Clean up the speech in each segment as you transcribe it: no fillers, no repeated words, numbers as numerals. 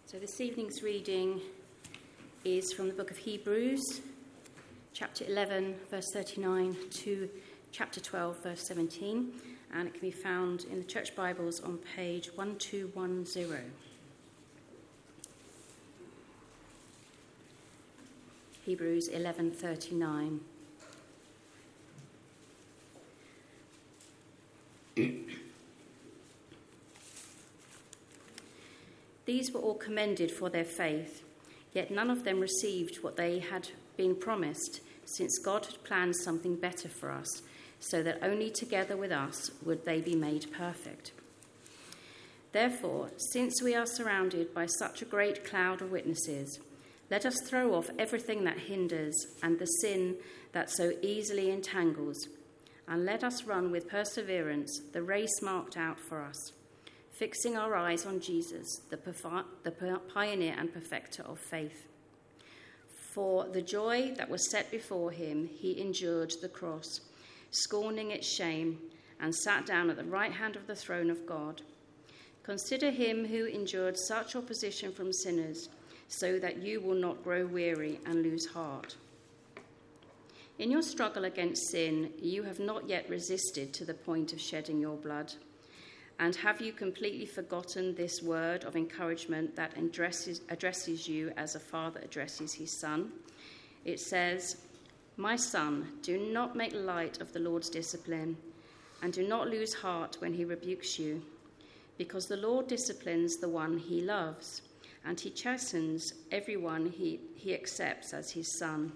So this evening's reading is from the book of Hebrews, chapter 11, verse 39 to chapter 12, verse 17, and it can be found in the Church Bibles on page 1210. Hebrews 11:39. These were all commended for their faith, yet none of them received what they had been promised, since God had planned something better for us, so that only together with us would they be made perfect. Therefore, since we are surrounded by such a great cloud of witnesses, let us throw off everything that hinders and the sin that so easily entangles, and let us run with perseverance the race marked out for us, fixing our eyes on Jesus, the pioneer and perfecter of faith. For the joy that was set before him, he endured the cross, scorning its shame, and sat down at the right hand of the throne of God. Consider him who endured such opposition from sinners, so that you will not grow weary and lose heart. In your struggle against sin, you have not yet resisted to the point of shedding your blood. And have you completely forgotten this word of encouragement that addresses you as a father addresses his son? It says, "My son, do not make light of the Lord's discipline, and do not lose heart when he rebukes you, because the Lord disciplines the one he loves, and he chastens everyone he accepts as his son."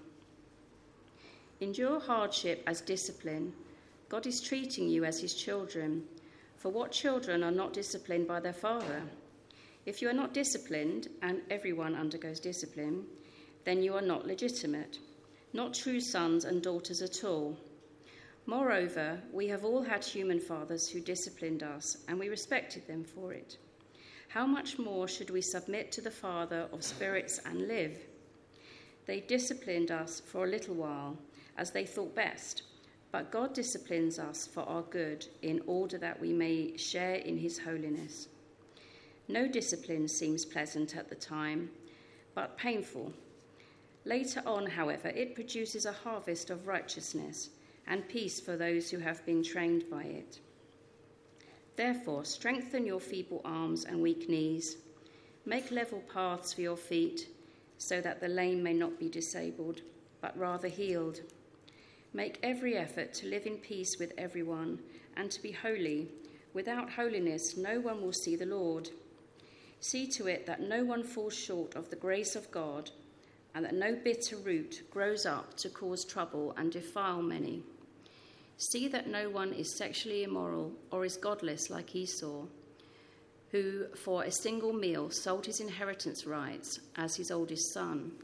Endure hardship as discipline. God is treating you as his children. For what children are not disciplined by their father? If you are not disciplined, and everyone undergoes discipline, then you are not legitimate, not true sons and daughters at all. Moreover, we have all had human fathers who disciplined us, and we respected them for it. How much more should we submit to the Father of spirits and live? They disciplined us for a little while, as they thought best. But God disciplines us for our good, in order that we may share in his holiness. No discipline seems pleasant at the time, but painful. Later on, however, it produces a harvest of righteousness and peace for those who have been trained by it. Therefore, strengthen your feeble arms and weak knees. Make level paths for your feet, so that the lame may not be disabled, but rather healed. Make every effort to live in peace with everyone and to be holy. Without holiness, no one will see the Lord. See to it that no one falls short of the grace of God, and that no bitter root grows up to cause trouble and defile many. See that no one is sexually immoral or is godless like Esau, who for a single meal sold his inheritance rights as the oldest son.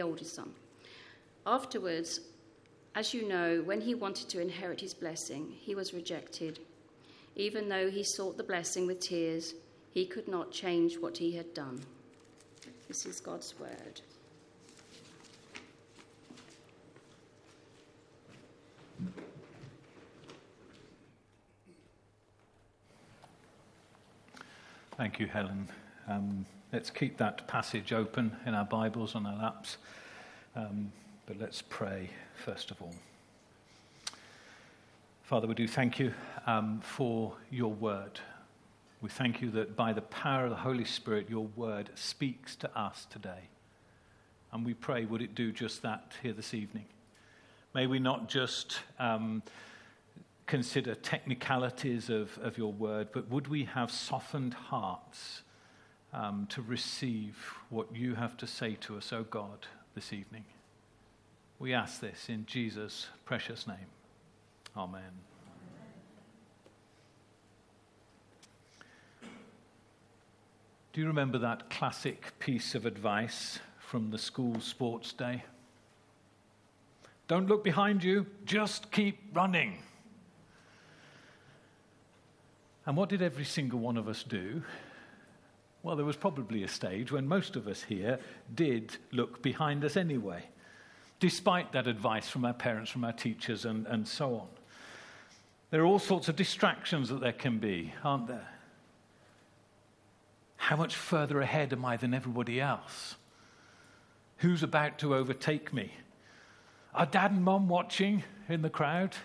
Afterwards, as you know, when he wanted to inherit his blessing, he was rejected. Even though he sought the blessing with tears, he could not change what he had done. This is God's word. Thank you, Helen. Let's keep that passage open in our Bibles on our laps. But let's pray first of all. Father, we do thank you for your word. We thank you that by the power of the Holy Spirit, your word speaks to us today. And we pray, would it do just that here this evening? May we not just consider technicalities of your word, but would we have softened hearts to receive what you have to say to us, O God, this evening. We ask this in Jesus' precious name. Amen. Do you remember that classic piece of advice from the school sports day? Don't look behind you, just keep running. And what did every single one of us do? Well, there was probably a stage when most of us here did look behind us anyway, despite that advice from our parents, from our teachers, and so on. There are all sorts of distractions that there can be, aren't there? How much further ahead am I than everybody else? Who's about to overtake me? Are Dad and Mum watching in the crowd?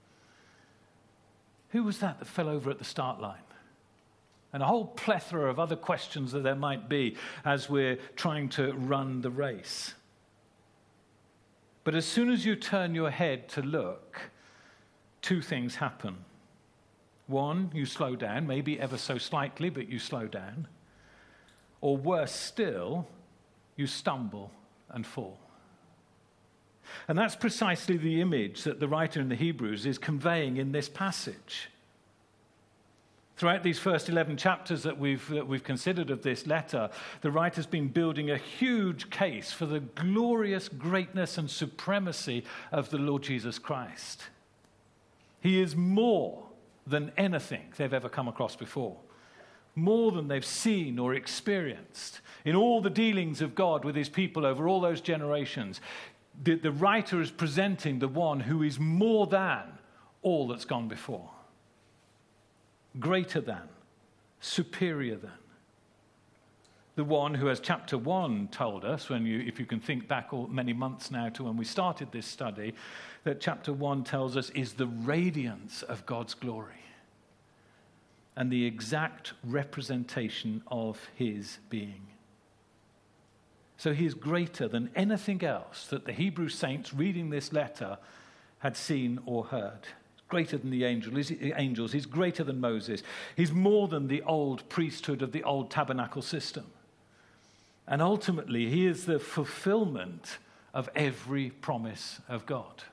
Who was that fell over at the start line? And a whole plethora of other questions that there might be as we're trying to run the race. But as soon as you turn your head to look, two things happen. One, you slow down, maybe ever so slightly, but you slow down. Or worse still, you stumble and fall. And that's precisely the image that the writer in the Hebrews is conveying in this passage. Throughout these first 11 chapters that we've considered of this letter, the writer's been building a huge case for the glorious greatness and supremacy of the Lord Jesus Christ. He is more than anything they've ever come across before, more than they've seen or experienced. In all the dealings of God with his people over all those generations, the writer is presenting the one who is more than all that's gone before. Greater than, superior than. The one who, as chapter 1 told us, if you can think back many months now to when we started this study, that chapter 1 tells us is the radiance of God's glory and the exact representation of his being. So he is greater than anything else that the Hebrew saints reading this letter had seen or heard. Greater than the angels. He's greater than Moses. He's more than the old priesthood of the old tabernacle system. And ultimately, he is the fulfillment of every promise of God.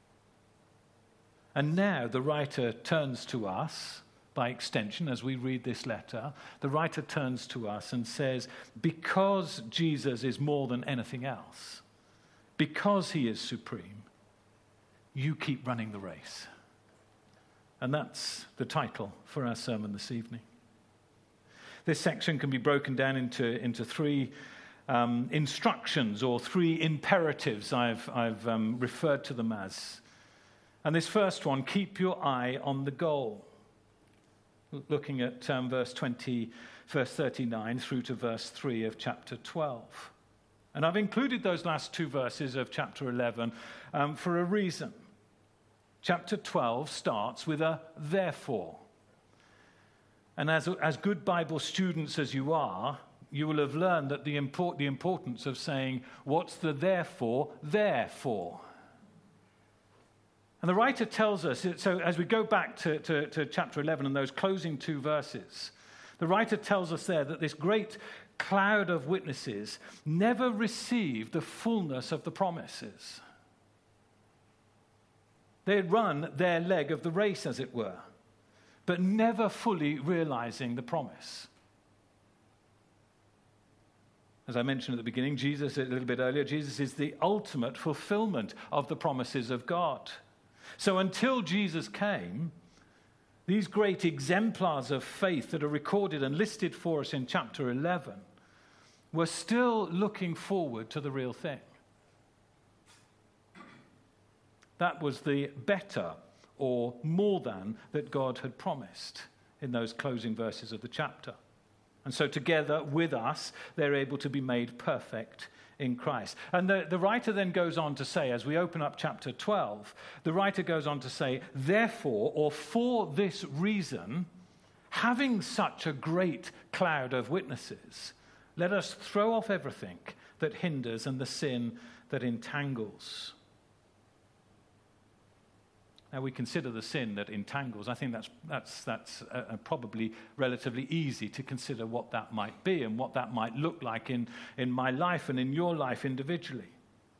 And now the writer turns to us, by extension, as we read this letter, the writer turns to us and says, because Jesus is more than anything else, because he is supreme, you keep running the race. And that's the title for our sermon this evening. This section can be broken down into three instructions or three imperatives I've referred to them as. And this first one, keep your eye on the goal. Looking at verse 39 through to verse 3 of chapter 12. And I've included those last two verses of chapter 11 for a reason. Chapter 12 starts with a therefore. And as good Bible students as you are, you will have learned that the importance of saying, what's the therefore there for? And the writer tells us, so as we go back to chapter 11 and those closing two verses, the writer tells us there that this great cloud of witnesses never received the fullness of the promises. They had run their leg of the race, as it were, but never fully realizing the promise. As I mentioned at the beginning, Jesus, a little bit earlier, Jesus is the ultimate fulfillment of the promises of God. So until Jesus came, these great exemplars of faith that are recorded and listed for us in chapter 11 were still looking forward to the real thing. That was the better or more than that God had promised in those closing verses of the chapter. And so together with us, they're able to be made perfect in Christ. And the writer then goes on to say, as we open up chapter 12, the writer goes on to say, therefore, or for this reason, having such a great cloud of witnesses, let us throw off everything that hinders and the sin that entangles. Now, we consider the sin that entangles. I think that's probably relatively easy to consider what that might be and what that might look like in my life and in your life individually.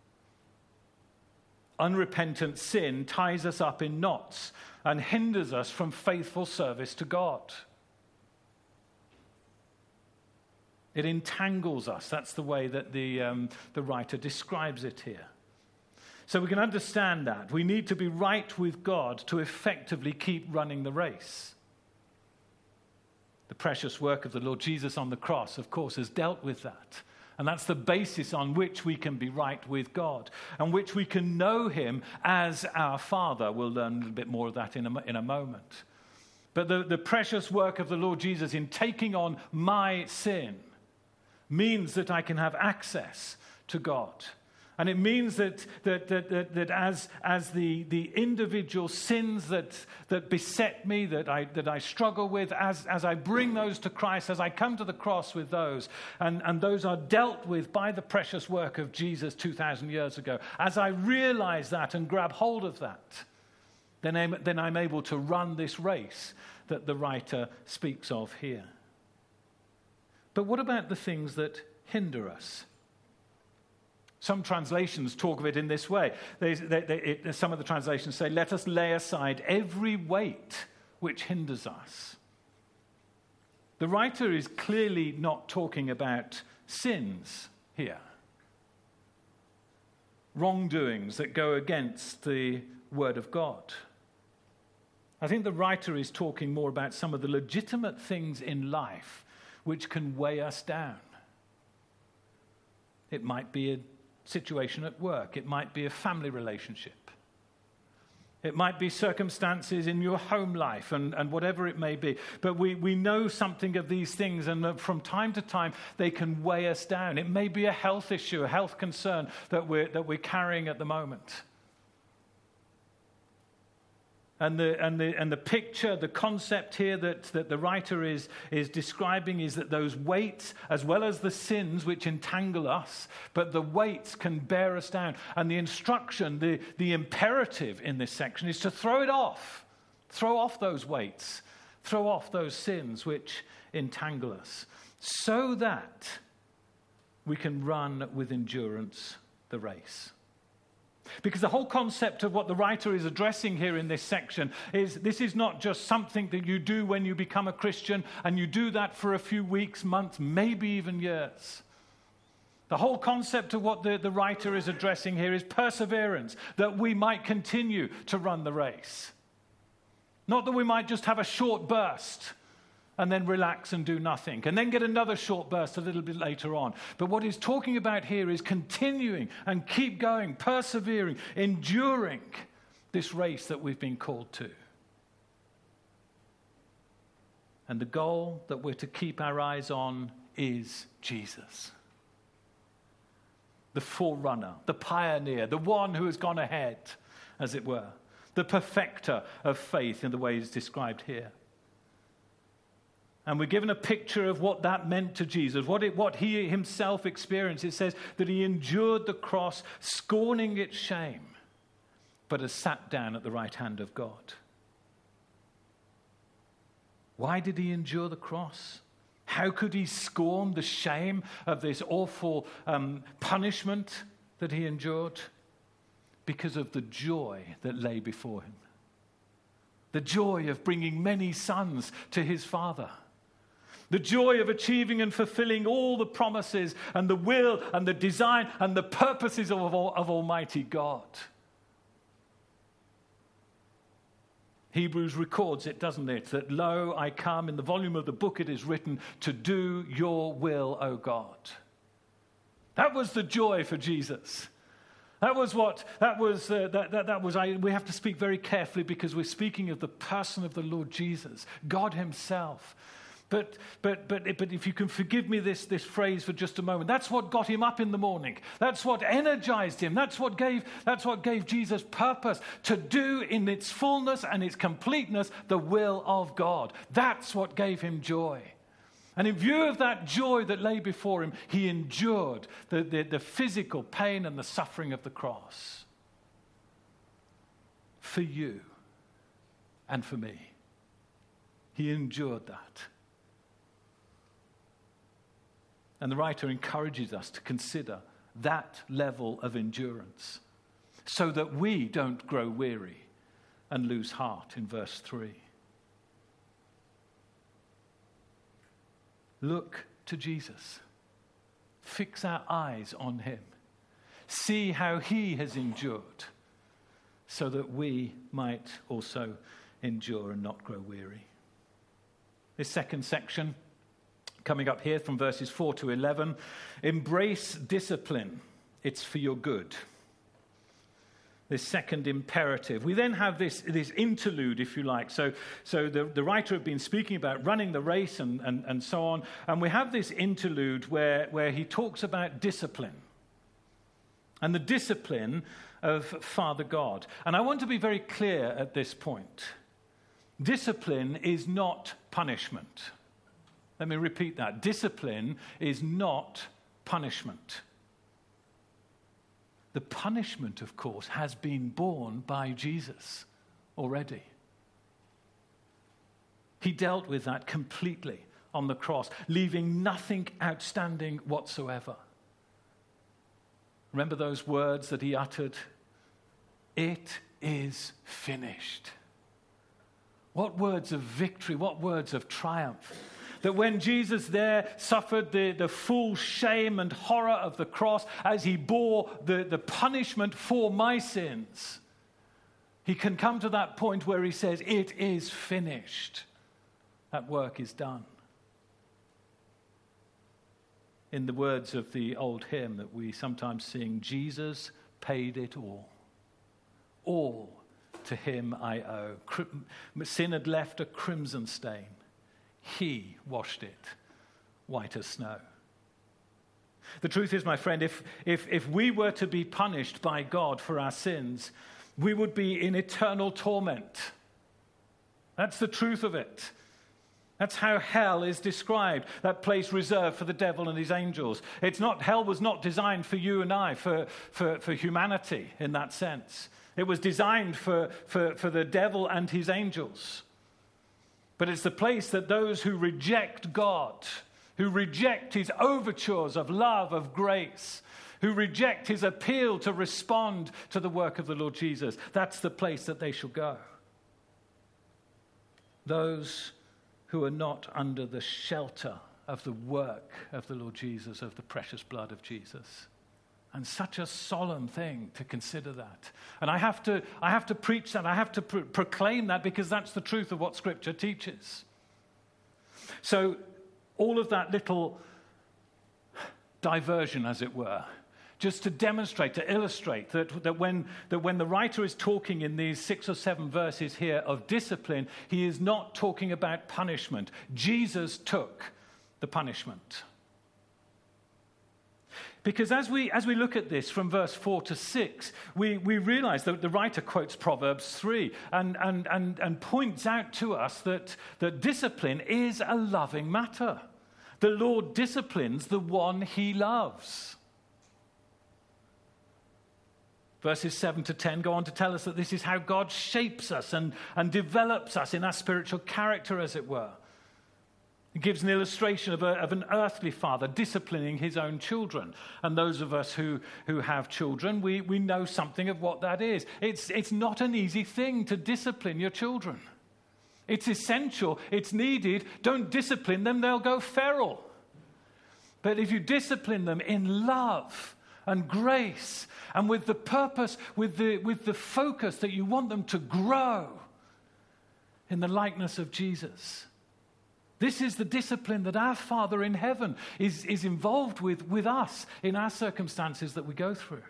Unrepentant sin ties us up in knots and hinders us from faithful service to God. It entangles us. That's the way that the writer describes it here. So we can understand that. We need to be right with God to effectively keep running the race. The precious work of the Lord Jesus on the cross, of course, has dealt with that. And that's the basis on which we can be right with God, and which we can know him as our Father. We'll learn a little bit more of that in a moment. But the precious work of the Lord Jesus in taking on my sin means that I can have access to God. And it means that as the individual sins that beset me, that I struggle with, as I bring those to Christ, as I come to the cross with those, and those are dealt with by the precious work of Jesus 2,000 years ago, as I realize that and grab hold of that, then I'm able to run this race that the writer speaks of here. But what about the things that hinder us? Some translations talk of it in this way. Some of the translations say, let us lay aside every weight which hinders us. The writer is clearly not talking about sins here. Wrongdoings that go against the word of God. I think the writer is talking more about some of the legitimate things in life which can weigh us down. It might be a situation at work. It might be a family relationship. It might be circumstances in your home life and whatever it may be. But we know something of these things, and from time to time they can weigh us down. It may be a health issue, a health concern that we're carrying at the moment. And the picture, the concept here that the writer is describing is that those weights, as well as the sins which entangle us, but the weights can bear us down. And the instruction, the imperative in this section is to throw it off. Throw off those weights. Throw off those sins which entangle us, so that we can run with endurance the race. Because the whole concept of what the writer is addressing here in this section is this is not just something that you do when you become a Christian and you do that for a few weeks, months, maybe even years. The whole concept of what the writer is addressing here is perseverance, that we might continue to run the race. Not that we might just have a short burst and then relax and do nothing, and then get another short burst a little bit later on. But what he's talking about here is continuing and keep going, persevering, enduring this race that we've been called to. And the goal that we're to keep our eyes on is Jesus. The forerunner, the pioneer, the one who has gone ahead, as it were. The perfecter of faith in the way it's described here. And we're given a picture of what that meant to Jesus, what he himself experienced. It says that he endured the cross, scorning its shame, but has sat down at the right hand of God. Why did he endure the cross? How could he scorn the shame of this awful punishment that he endured? Because of the joy that lay before him. The joy of bringing many sons to his Father. The joy of achieving and fulfilling all the promises and the will and the design and the purposes of Almighty God. Hebrews records it, doesn't it? That, lo, I come, in the volume of the book it is written, to do your will, O God. That was the joy for Jesus. We have to speak very carefully because we're speaking of the person of the Lord Jesus, God himself. But if you can forgive me this phrase for just a moment, that's what got him up in the morning. That's what energized him. That's what gave Jesus purpose to do in its fullness and its completeness the will of God. That's what gave him joy. And in view of that joy that lay before him, he endured the physical pain and the suffering of the cross. For you and for me. He endured that. And the writer encourages us to consider that level of endurance so that we don't grow weary and lose heart in verse 3. Look to Jesus. Fix our eyes on him. See how he has endured so that we might also endure and not grow weary. This second section, coming up here from verses 4 to 11, embrace discipline. It's for your good. this second imperative. We then have this interlude, if you like. So the writer had been speaking about running the race and so on. And we have this interlude where he talks about discipline and the discipline of Father God. And I want to be very clear at this point. Discipline is not punishment. Let me repeat that. Discipline is not punishment. The punishment, of course, has been borne by Jesus already. He dealt with that completely on the cross, leaving nothing outstanding whatsoever. Remember those words that he uttered? It is finished. What words of victory, what words of triumph. That when Jesus there suffered the full shame and horror of the cross as he bore the punishment for my sins, he can come to that point where he says, it is finished. That work is done. In the words of the old hymn that we sometimes sing, Jesus paid it all. All to him I owe. Sin had left a crimson stain. He washed it white as snow. The truth is, my friend, if we were to be punished by God for our sins, we would be in eternal torment. That's the truth of it. That's how hell is described, that place reserved for the devil and his angels. Hell was not designed for you and I, for humanity in that sense. It was designed for the devil and his angels. But it's the place that those who reject God, who reject his overtures of love, of grace, who reject his appeal to respond to the work of the Lord Jesus, that's the place that they shall go. Those who are not under the shelter of the work of the Lord Jesus, of the precious blood of Jesus. And such a solemn thing to consider that. And I have to preach that. I have to proclaim that because that's the truth of what Scripture teaches. So all of that little diversion, as it were, just to demonstrate, to illustrate that when the writer is talking in these 6 or 7 verses here of discipline, he is not talking about punishment. Jesus took the punishment. Because as we look at this from verse 4 to 6, we realize that the writer quotes Proverbs 3 and points out to us that discipline is a loving matter. The Lord disciplines the one he loves. Verses 7 to 10 go on to tell us that this is how God shapes us and develops us in our spiritual character, as it were. It gives an illustration of an earthly father disciplining his own children. And those of us who have children, we know something of what that is. It's not an easy thing to discipline your children. It's essential. It's needed. Don't discipline them, they'll go feral. But if you discipline them in love and grace and with the purpose, with the focus that you want them to grow in the likeness of Jesus, this is the discipline that our Father in heaven is involved with us in our circumstances that we go through.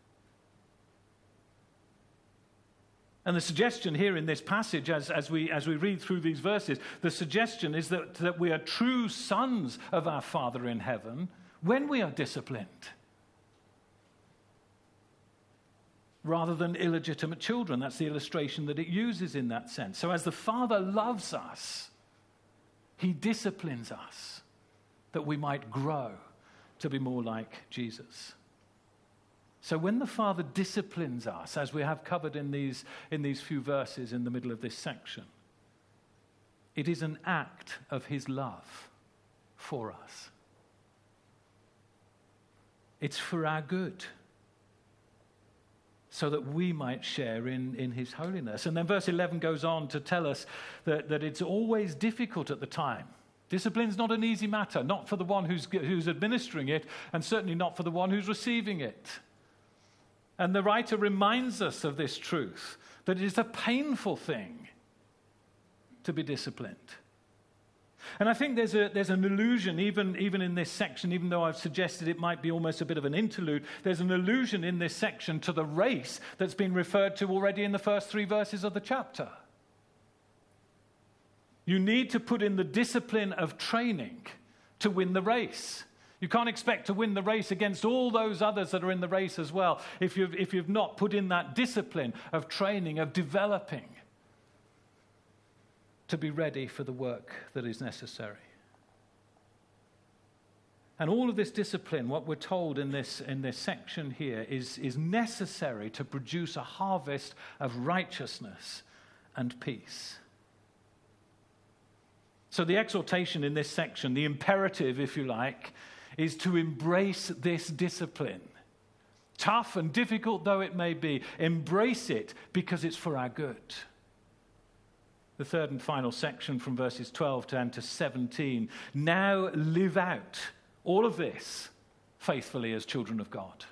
And the suggestion here in this passage, as we read through these verses, the suggestion is that we are true sons of our Father in heaven when we are disciplined, rather than illegitimate children. That's the illustration that it uses in that sense. So as the Father loves us, he disciplines us that we might grow to be more like Jesus. So when the Father disciplines us, as we have covered in these few verses in the middle of this section, it is an act of his love for us. It's for our good, so that we might share in his holiness. And then verse 11 goes on to tell us that it's always difficult at the time. Discipline's not an easy matter, not for the one who's administering it, and certainly not for the one who's receiving it. And the writer reminds us of this truth, that it is a painful thing to be disciplined. And I think there's an allusion, even in this section, even though I've suggested it might be almost a bit of an interlude, there's an allusion in this section to the race that's been referred to already in the first 3 verses of the chapter. You need to put in the discipline of training to win the race. You can't expect to win the race against all those others that are in the race as well if you've not put in that discipline of training, of developing to be ready for the work that is necessary. And all of this discipline, what we're told in this section here, is necessary to produce a harvest of righteousness and peace. So the exhortation in this section, the imperative, if you like, is to embrace this discipline. Tough and difficult though it may be, embrace it because it's for our good. The third and final section from verses 12 down to 17. Now live out all of this faithfully as children of God.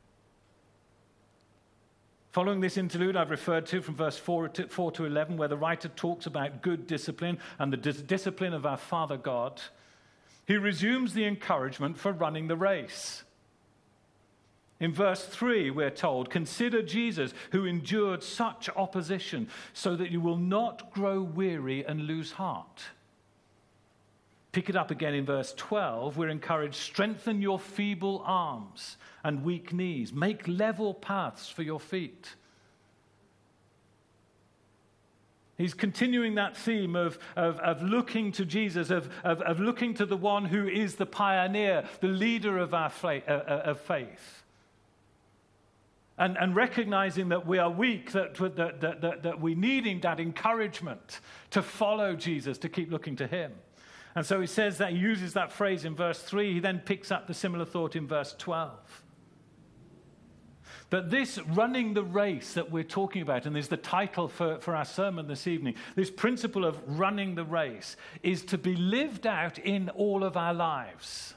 Following this interlude I've referred to from verse 4 to 11, where the writer talks about good discipline and the discipline of our Father God, he resumes the encouragement for running the race. In verse 3, we're told, consider Jesus who endured such opposition so that you will not grow weary and lose heart. Pick it up again in verse 12. We're encouraged, strengthen your feeble arms and weak knees. Make level paths for your feet. He's continuing that theme of looking to Jesus, of looking to the one who is the pioneer, the leader of our faith. And recognizing that we are weak, that we need that encouragement to follow Jesus, to keep looking to him. And so he says that, he uses that phrase in verse 3. He then picks up the similar thought in verse 12. But this running the race that we're talking about, and is the title for our sermon this evening, this principle of running the race is to be lived out in all of our lives.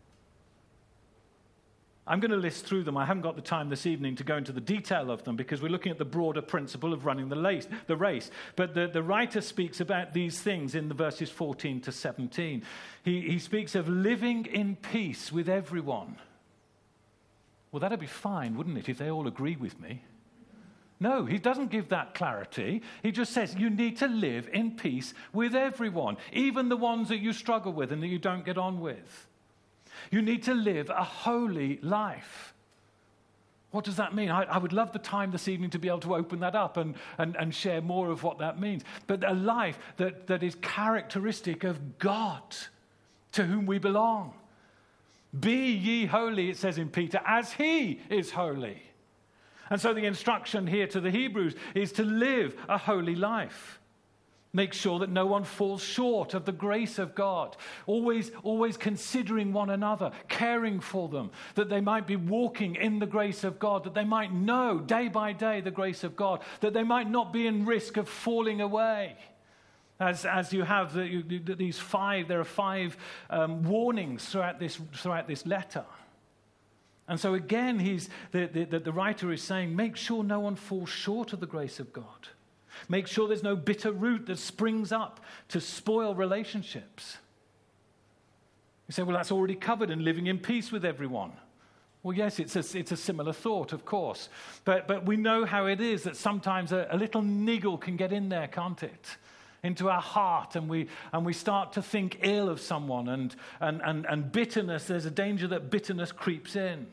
I'm going to list through them. I haven't got the time this evening to go into the detail of them because we're looking at the broader principle of running the race. But the writer speaks about these things in the verses 14 to 17. He speaks of living in peace with everyone. Well, that'd be fine, wouldn't it, if they all agree with me? No, he doesn't give that clarity. He just says you need to live in peace with everyone, even the ones that you struggle with and that you don't get on with. You need to live a holy life. What does that mean? I would love the time this evening to be able to open that up and share more of what that means. But a life that is characteristic of God, to whom we belong. Be ye holy, it says in Peter, as he is holy. And so the instruction here to the Hebrews is to live a holy life. Make sure that no one falls short of the grace of God. Always considering one another, caring for them, that they might be walking in the grace of God, that they might know day by day the grace of God, that they might not be in risk of falling away. As you have these 5, there are 5 warnings throughout this letter. And so again, the writer is saying, make sure no one falls short of the grace of God. Make sure there's no bitter root that springs up to spoil relationships. You say, well, that's already covered in living in peace with everyone. Well, yes, it's a similar thought, of course. But we know how it is that sometimes a little niggle can get in there, can't it? Into our heart, and we start to think ill of someone, and bitterness, there's a danger that bitterness creeps in.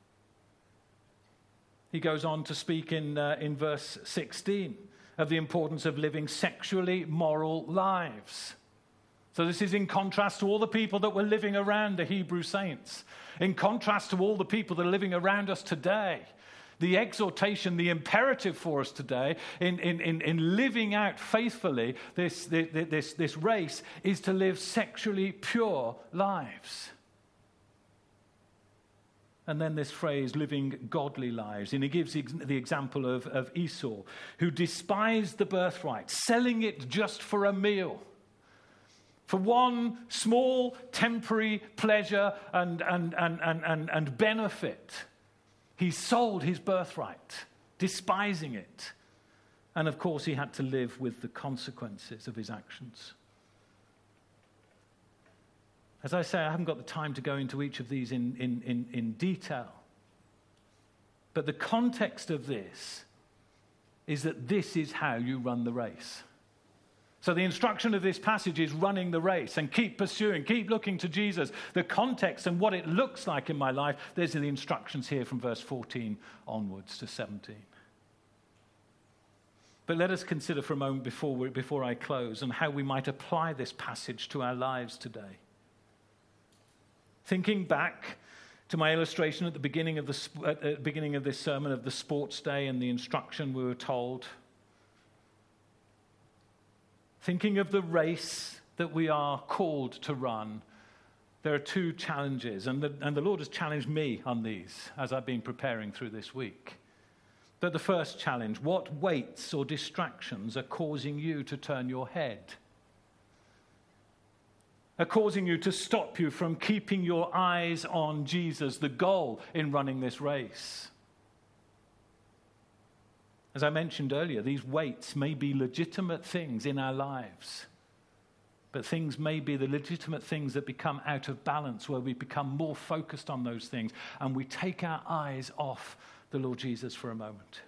He goes on to speak in verse 16 of the importance of living sexually moral lives. So this is in contrast to all the people that were living around the Hebrew saints, in contrast to all the people that are living around us today. The exhortation, the imperative for us today in living out faithfully this race is to live sexually pure lives. And then this phrase, living godly lives. And he gives the example of Esau, who despised the birthright, selling it just for a meal. For one small temporary pleasure and benefit. He sold his birthright, despising it. And of course, he had to live with the consequences of his actions. As I say, I haven't got the time to go into each of these in detail. But the context of this is that this is how you run the race. So the instruction of this passage is running the race and keep pursuing, keep looking to Jesus. The context and what it looks like in my life, there's the instructions here from verse 14 onwards to 17. But let us consider for a moment before I close and how we might apply this passage to our lives today. Thinking back to my illustration at the beginning of this sermon of the sports day and the instruction we were told, thinking of the race that we are called to run, there are two challenges, and the Lord has challenged me on these as I've been preparing through this week. But the first challenge, what weights or distractions are causing you to turn your head? Are causing you to stop you from keeping your eyes on Jesus, the goal in running this race? As I mentioned earlier, these weights may be legitimate things in our lives, but things may be the legitimate things that become out of balance, where we become more focused on those things and we take our eyes off the Lord Jesus for a moment.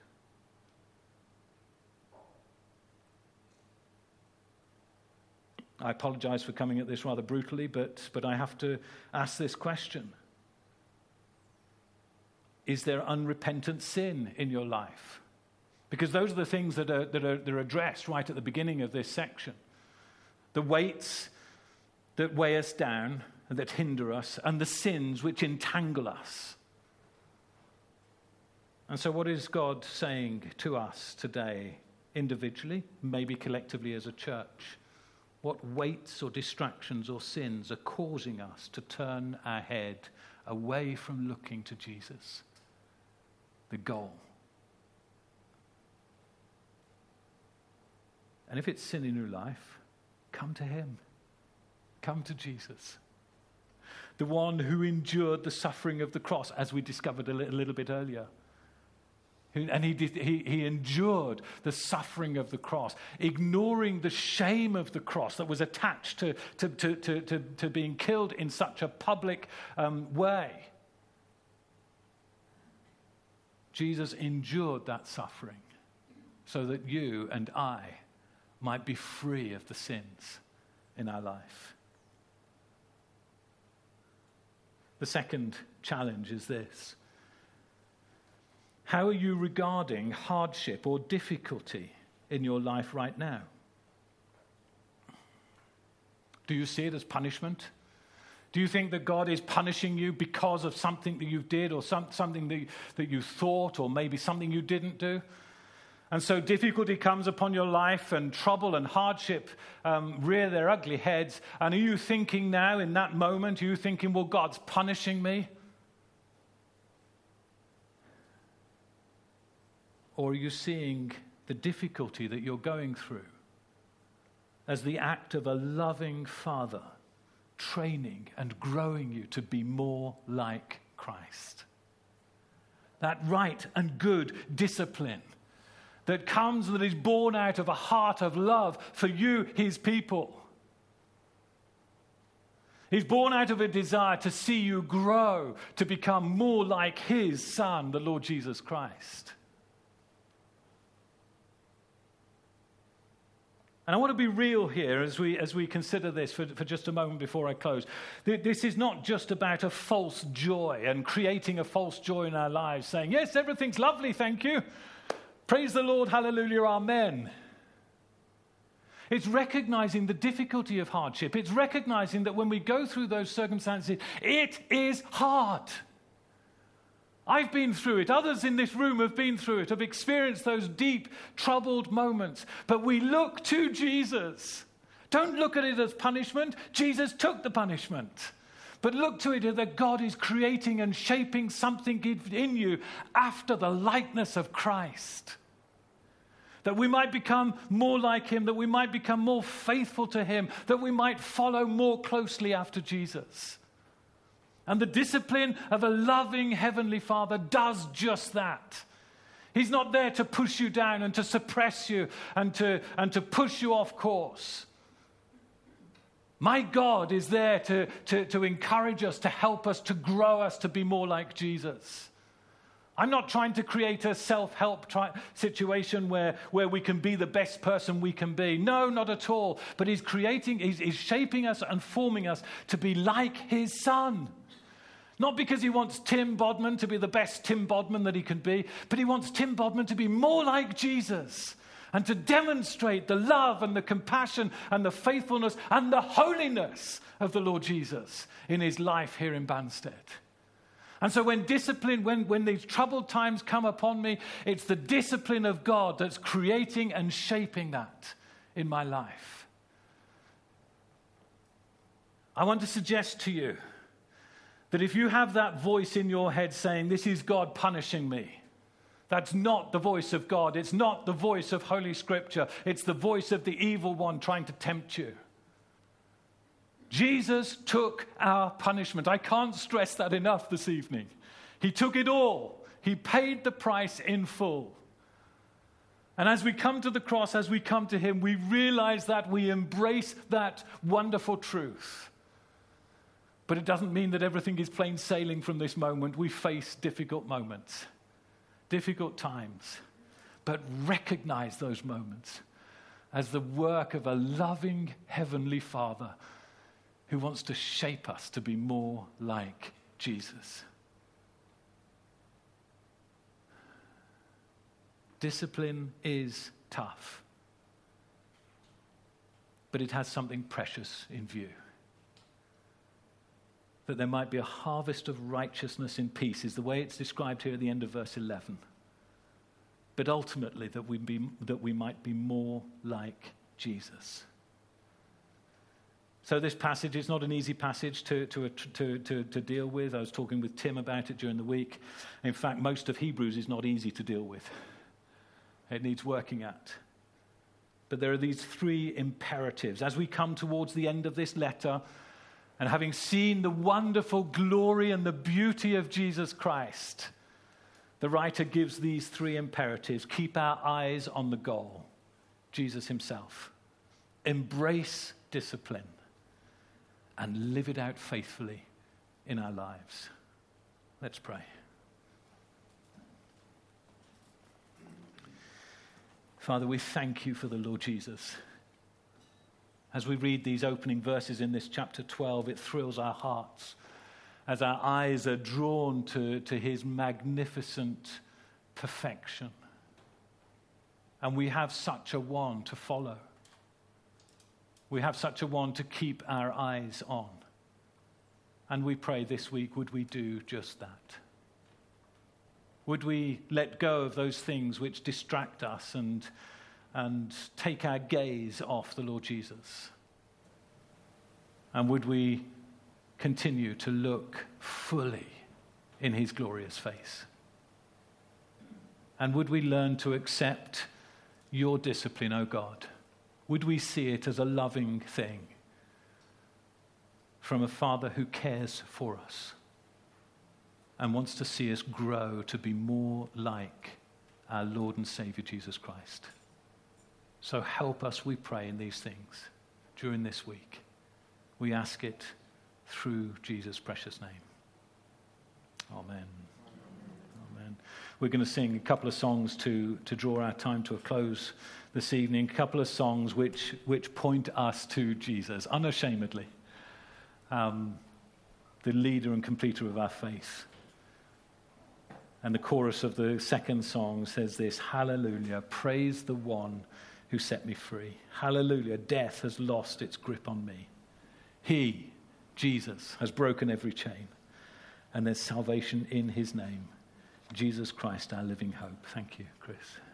I apologize for coming at this rather brutally, but I have to ask this question. Is there unrepentant sin in your life? Because those are the things that are addressed right at the beginning of this section. The weights that weigh us down and that hinder us, and the sins which entangle us. And so what is God saying to us today, individually, maybe collectively as a church? What weights or distractions or sins are causing us to turn our head away from looking to Jesus, the goal? And if it's sin in your life, come to him. Come to Jesus. The one who endured the suffering of the cross, as we discovered a little bit earlier. And he endured the suffering of the cross, ignoring the shame of the cross that was attached to being killed in such a public way. Jesus endured that suffering so that you and I might be free of the sins in our life. The second challenge is this. How are you regarding hardship or difficulty in your life right now? Do you see it as punishment? Do you think that God is punishing you because of something that you did or something that you thought, or maybe something you didn't do? And so difficulty comes upon your life and trouble and hardship rear their ugly heads. And are you thinking now in that moment, are you thinking, well, God's punishing me? Or are you seeing the difficulty that you're going through as the act of a loving Father training and growing you to be more like Christ? That right and good discipline that comes, that is born out of a heart of love for you, his people. He's born out of a desire to see you grow, to become more like his Son, the Lord Jesus Christ. And I want to be real here as we consider this for just a moment before I close. This is not just about a false joy and creating a false joy in our lives, saying, yes, everything's lovely, thank you. Praise the Lord, hallelujah, amen. It's recognizing the difficulty of hardship. It's recognizing that when we go through those circumstances, it is hard. I've been through it. Others in this room have been through it, have experienced those deep, troubled moments. But we look to Jesus. Don't look at it as punishment. Jesus took the punishment. But look to it as that God is creating and shaping something in you after the likeness of Christ. That we might become more like him, that we might become more faithful to him, that we might follow more closely after Jesus. And the discipline of a loving Heavenly Father does just that. He's not there to push you down and to suppress you and to push you off course. My God is there to encourage us, to help us, to grow us, to be more like Jesus. I'm not trying to create a self-help situation where we can be the best person we can be. No, not at all. But he's shaping us and forming us to be like his Son. Not because he wants Tim Bodman to be the best Tim Bodman that he can be, but he wants Tim Bodman to be more like Jesus and to demonstrate the love and the compassion and the faithfulness and the holiness of the Lord Jesus in his life here in Banstead. And so when these troubled times come upon me, it's the discipline of God that's creating and shaping that in my life. I want to suggest to you that if you have that voice in your head saying, this is God punishing me, that's not the voice of God. It's not the voice of Holy Scripture. It's the voice of the evil one trying to tempt you. Jesus took our punishment. I can't stress that enough this evening. He took it all. He paid the price in full. And as we come to the cross, as we come to him, we realize that, we embrace that wonderful truth. But it doesn't mean that everything is plain sailing from this moment. We face difficult moments, difficult times. But recognize those moments as the work of a loving Heavenly Father who wants to shape us to be more like Jesus. Discipline is tough, but it has something precious in view. That there might be a harvest of righteousness in peace is the way it's described here at the end of verse 11. But ultimately that we might be more like Jesus. So this passage is not an easy passage to deal with. I was talking with Tim about it during the week. In fact, most of Hebrews is not easy to deal with. It needs working at. But there are these three imperatives. As we come towards the end of this letter, and having seen the wonderful glory and the beauty of Jesus Christ, the writer gives these three imperatives. Keep our eyes on the goal, Jesus himself. Embrace discipline and live it out faithfully in our lives. Let's pray. Father, we thank you for the Lord Jesus. As we read these opening verses in this chapter 12, it thrills our hearts as our eyes are drawn to his magnificent perfection. And we have such a one to follow. We have such a one to keep our eyes on. And we pray this week, would we do just that? Would we let go of those things which distract us and take our gaze off the Lord Jesus? And would we continue to look fully in his glorious face? And would we learn to accept your discipline, O God? Would we see it as a loving thing from a Father who cares for us and wants to see us grow to be more like our Lord and Savior Jesus Christ? So help us, we pray, in these things during this week. We ask it through Jesus' precious name. Amen. Amen. We're going to sing a couple of songs to draw our time to a close this evening. A couple of songs which point us to Jesus, unashamedly. The leader and completer of our faith. And the chorus of the second song says this: hallelujah, praise the one who set me free. Hallelujah, death has lost its grip on me. He, Jesus, has broken every chain. And there's salvation in his name. Jesus Christ, our living hope. Thank you, Chris.